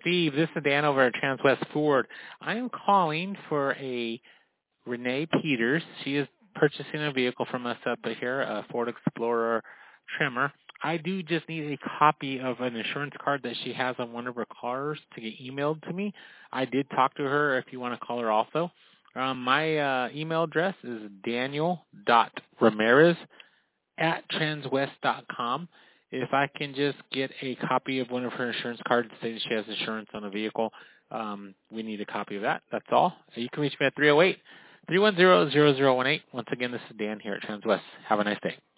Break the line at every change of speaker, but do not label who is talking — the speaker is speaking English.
Steve. This is Dan over at Transwest Ford. I am calling for a Renee Peters. She is purchasing a vehicle from us up here, a Ford Explorer Trimmer. I do just need a copy of an insurance card that she has on one of her cars to get emailed to me. I did talk to her if you want to call her also. My email address is daniel.ramirez@transwest.com. If I can just get a copy of one of her insurance cards saying she has insurance on a vehicle, we need a copy of that. That's all. You can reach me at 308-310-0018. Once again, this is Dan here at Transwest. Have a nice day.